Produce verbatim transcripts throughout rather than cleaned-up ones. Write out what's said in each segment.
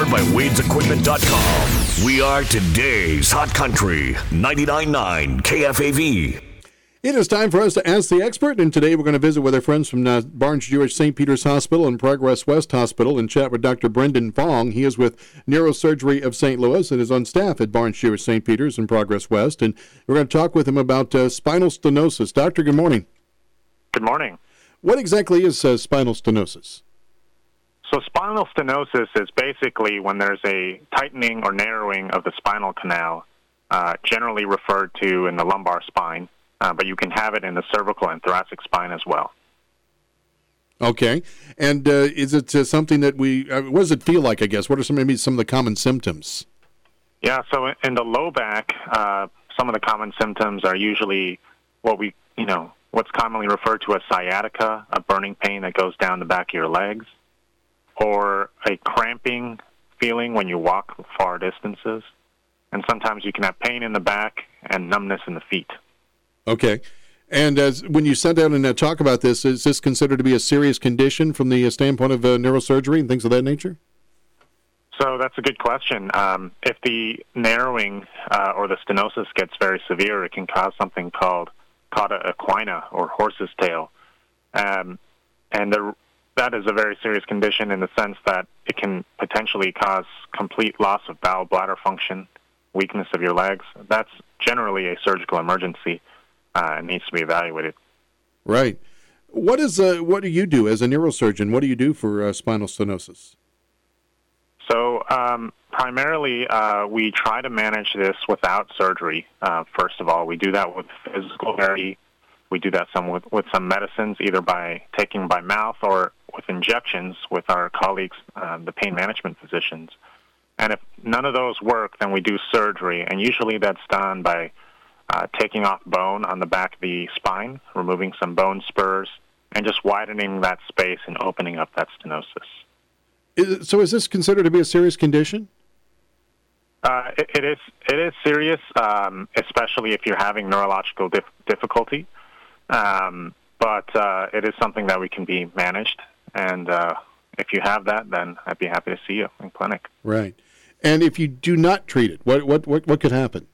Powered by Wades Equipment dot com. We are today's Hot Country ninety-nine point nine K F A V. It is time for us to Ask the Expert, and today we're going to visit with our friends from uh, Barnes-Jewish Saint Peter's Hospital and Progress West Hospital and chat with Doctor Brendan Fong. He is with Neurosurgery of Saint Louis and is on staff at Barnes-Jewish Saint Peter's and Progress West, and we're going to talk with him about uh, spinal stenosis. Doctor, good morning. Good morning. What exactly is uh, spinal stenosis? So spinal stenosis is basically when there's a tightening or narrowing of the spinal canal, uh, generally referred to in the lumbar spine. Uh, but you can have it in the cervical and thoracic spine as well. Okay. And uh, is it uh, something that we, uh, what does it feel like, I guess? What are some maybe some of the common symptoms? Yeah, so in the low back, uh, some of the common symptoms are usually what we, you know, what's commonly referred to as sciatica, a burning pain that goes down the back of your legs, or a cramping feeling when you walk far distances. And sometimes you can have pain in the back and numbness in the feet. Okay. And as when you sat down and uh, talk about this, is this considered to be a serious condition from the uh, standpoint of uh, neurosurgery and things of that nature? So that's a good question. Um, if the narrowing uh, or the stenosis gets very severe, it can cause something called cauda equina or horse's tail. Um, and the, that is a very serious condition in the sense that it can potentially cause complete loss of bowel bladder function, weakness of your legs. That's generally a surgical emergency. Uh, it needs to be evaluated. Right. What is uh, what do you do as a neurosurgeon? What do you do for uh, spinal stenosis? So um, primarily, uh, we try to manage this without surgery. Uh, first of all, we do that with physical therapy. We do that some with, with some medicines, either by taking by mouth or with injections with our colleagues, uh, the pain management physicians. And if none of those work, then we do surgery, and usually that's done by Uh, taking off bone on the back of the spine, removing some bone spurs, and just widening that space and opening up that stenosis. Is, so is this considered to be a serious condition? Uh, it, it is it is serious, um, especially if you're having neurological dif- difficulty. Um, but uh, it is something that we can be managed, and uh, if you have that, then I'd be happy to see you in clinic. Right. And if you do not treat it, what what what, what could happen?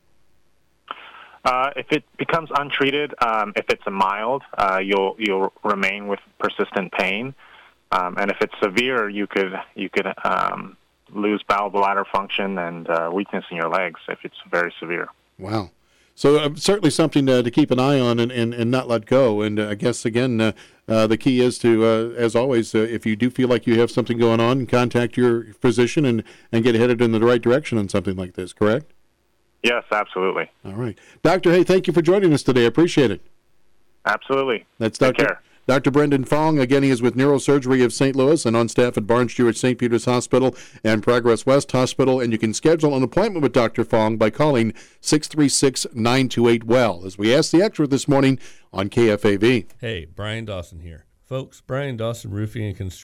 Uh, if it becomes untreated, um, if it's a mild, uh, you'll you'll remain with persistent pain, um, and if it's severe, you could you could um, lose bowel bladder function and uh, weakness in your legs if it's very severe. Wow. So uh, certainly something uh, to keep an eye on and, and, and not let go. And uh, I guess, again, uh, uh, the key is to, uh, as always, uh, if you do feel like you have something going on, contact your physician and, and get headed in the right direction on something like this, correct? Yes, absolutely. All right. Doctor, hey, thank you for joining us today. I appreciate it. Absolutely. That's Doctor Take care. Doctor Brendan Fong. Again, he is with Neurosurgery of Saint Louis and on staff at Barnes-Jewish Saint Peter's Hospital and Progress West Hospital. And you can schedule an appointment with Doctor Fong by calling six three six, nine two eight, W E L L as we ask the expert this morning on K F A V. Hey, Brian Dawson here. Folks, Brian Dawson Roofing and Construction